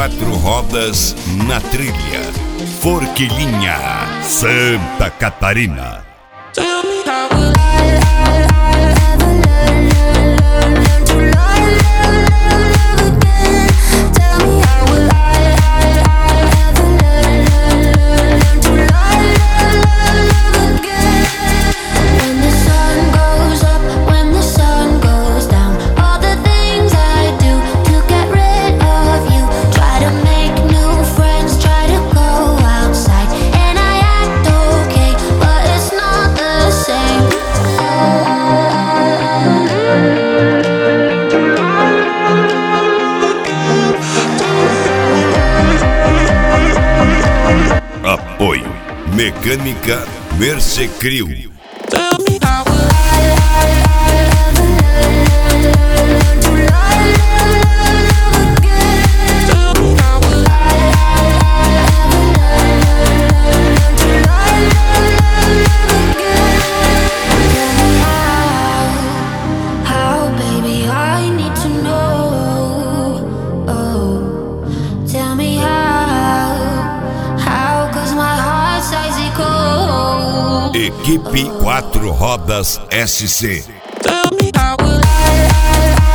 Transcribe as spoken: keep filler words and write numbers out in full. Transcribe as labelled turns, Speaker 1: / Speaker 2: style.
Speaker 1: quatro rodas na trilha. Forquilinha, Santa Catarina.
Speaker 2: Tell me how will I, I, I ever learn, learn, learn, learn to love, love, love again? Tell me how will I, I, I ever learn, learn, learn, learn to love, love, love again? When the sun goes up, when the sun goes down, all the things I do to get rid of you. Try to make new friends, try to go outside, and I act okay, but it's not the same.
Speaker 1: Apoio Mecânica Mercecrio.
Speaker 2: Tell me how will I, I, I ever learn, learn, learn to love, love, love again? Tell me how will I, I, I ever learn, learn, learn to love, love, love again? Tell me how, how, baby, I need to know. Oh, tell me how, how, 'cause my heart's icy cold.
Speaker 1: Equipe quatro rodas S C.
Speaker 2: Tell me how will I, I